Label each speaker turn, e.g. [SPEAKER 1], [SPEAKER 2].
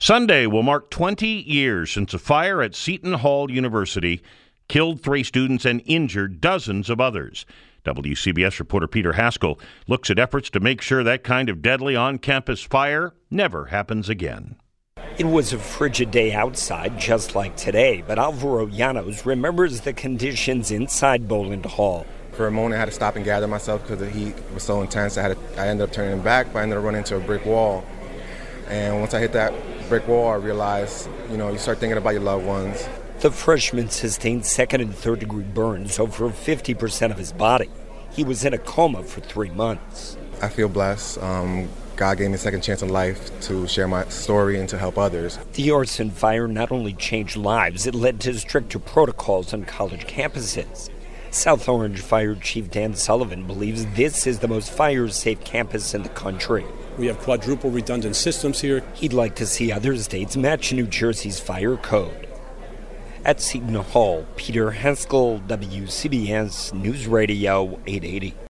[SPEAKER 1] Sunday will mark 20 years since a fire at Seton Hall University killed 3 students and injured dozens of others. WCBS reporter Peter Haskell looks at efforts to make sure that kind of deadly on-campus fire never happens again.
[SPEAKER 2] It was a frigid day outside, just like today, but Alvaro Llanos remembers the conditions inside Boland Hall.
[SPEAKER 3] For a moment, I had to stop and gather myself because the heat was so intense. I ended up turning back, but I ended up running into a brick wall. And once I hit that brick wall, I realized, you start thinking about your loved ones.
[SPEAKER 2] The freshman sustained second and third degree burns over 50% of his body. He was in a coma for 3 months.
[SPEAKER 3] I feel blessed. God gave me a second chance in life to share my story and to help others.
[SPEAKER 2] The arson fire not only changed lives, it led to stricter protocols on college campuses. South Orange Fire Chief Dan Sullivan believes this is the most fire-safe campus in the country.
[SPEAKER 4] We have quadruple redundant systems here.
[SPEAKER 2] He'd like to see other states match New Jersey's fire code. At Seton Hall, Peter Haskell, WCBS News Radio 880.